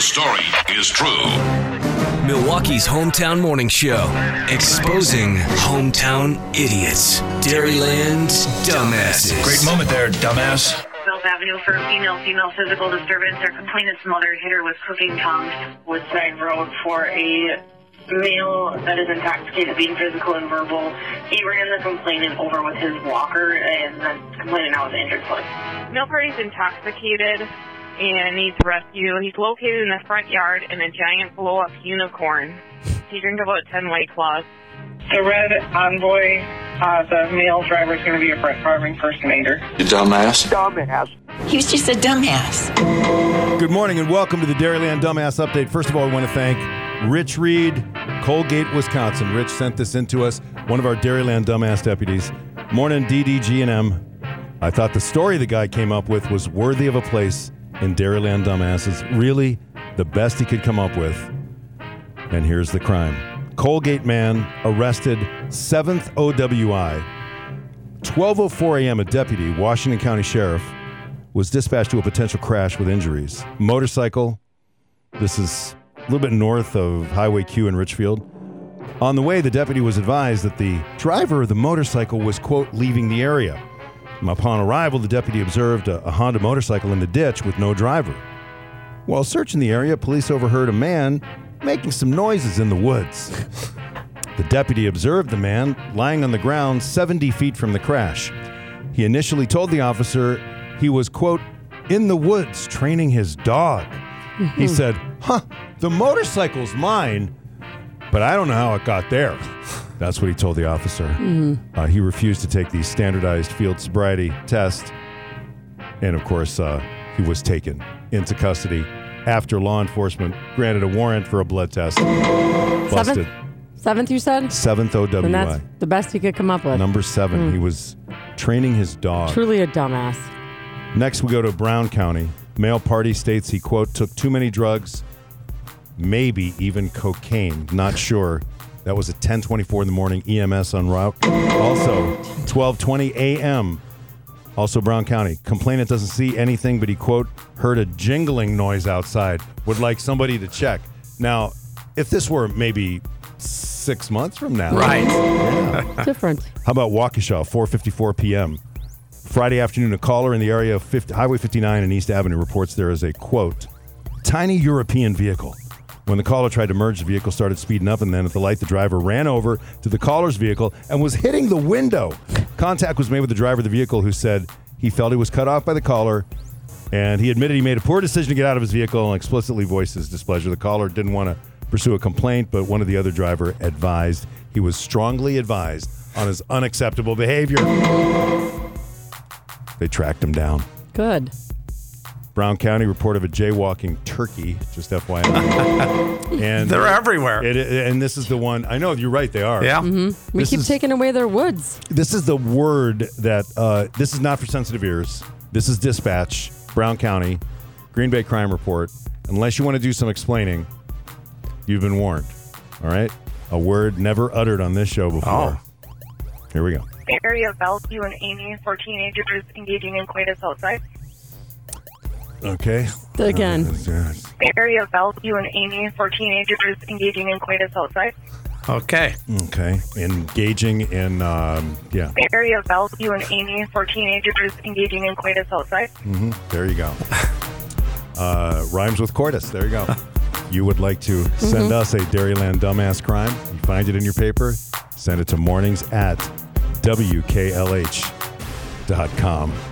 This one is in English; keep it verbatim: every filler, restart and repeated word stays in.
the story is true. Milwaukee's hometown morning show, exposing hometown idiots. Dairyland's dumbasses. Great moment there, dumbass. South Avenue for a female, female physical disturbance. Our complainant's mother hit her with cooking tongs. Woodside Road for a male that is intoxicated, being physical and verbal. He ran the complainant over with his walker, and the complainant now has an injured foot. Male party's intoxicated and needs rescue. He's located in the front yard in a giant blow-up unicorn. He drank about ten White Claws. The red Envoy, uh, the male driver is going to be a Brett Favre impersonator. You dumbass. Dumbass. He was just a dumbass. Good morning and welcome to the Dairyland Dumbass Update. First of all, we want to thank Rich Reed, Colgate, Wisconsin. Rich sent this in to us, one of our Dairyland Dumbass deputies. Morning, D D G and M. I thought the story the guy came up with was worthy of a place in Dairyland Dumbasses. Really, the best he could come up with. And here's the crime. Colgate man arrested, seventh O W I. twelve oh four a.m., a deputy, Washington County Sheriff, was dispatched to a potential crash with injuries. Motorcycle. This is a little bit north of Highway Q in Richfield. On the way, the deputy was advised that the driver of the motorcycle was, quote, leaving the area. Upon arrival, the deputy observed a, a Honda motorcycle in the ditch with no driver. While searching the area, police overheard a man making some noises in the woods. The deputy observed the man lying on the ground seventy feet from the crash. He initially told the officer he was, quote, in the woods training his dog. Mm-hmm. He said, huh, the motorcycle's mine, but I don't know how it got there. That's what he told the officer. Mm-hmm. Uh, he refused to take the standardized field sobriety test. And, of course, uh, he was taken into custody after law enforcement granted a warrant for a blood test. Busted. Seventh? Seventh, you said? Seventh O W I. And that's the best he could come up with. Number seven. Mm. He was training his dog. Truly a dumbass. Next, we go to Brown County. Male party states he, quote, took too many drugs, maybe even cocaine. Not sure. That was at ten twenty-four in the morning, E M S en route. Also, twelve twenty a.m., also Brown County. Complainant doesn't see anything, but he, quote, heard a jingling noise outside. Would like somebody to check. Now, if this were maybe six months from now. Right. Yeah. Different. How about Waukesha, four fifty-four p.m.? Friday afternoon, a caller in the area of fifty, Highway fifty-nine and East Avenue reports there is a, quote, tiny European vehicle. When the caller tried to merge, the vehicle started speeding up, and then at the light, the driver ran over to the caller's vehicle and was hitting the window. Contact was made with the driver of the vehicle, who said he felt he was cut off by the caller, and he admitted he made a poor decision to get out of his vehicle and explicitly voiced his displeasure. The caller didn't want to pursue a complaint, but one of the other driver advised he was strongly advised on his unacceptable behavior. They tracked him down. Good. Brown County report of a jaywalking turkey, just F Y I. And they're everywhere. It, it, and this is the one, I know, you're right, they are. Yeah. Mm-hmm. We This keep is- taking away their woods. This is the word that, uh, this is not for sensitive ears. This is dispatch, Brown County, Green Bay Crime Report. Unless you want to do some explaining, you've been warned. All right? A word never uttered on this show before. Oh. Here we go. Area of Bellevue and Amy for teenagers engaging in coitus outside. Okay. Again. Uh, Area of Bellevue and Amy for teenagers engaging in coitus outside. Okay. Okay. Engaging in, um, yeah. Area of Bellevue and Amy for teenagers engaging in coitus outside. Mm-hmm. There you go. Uh, rhymes with coitus. There you go. You would like to send mm-hmm. us a Dairyland Dumbass Crime? You find it in your paper. Send it to mornings at W K L H dot com.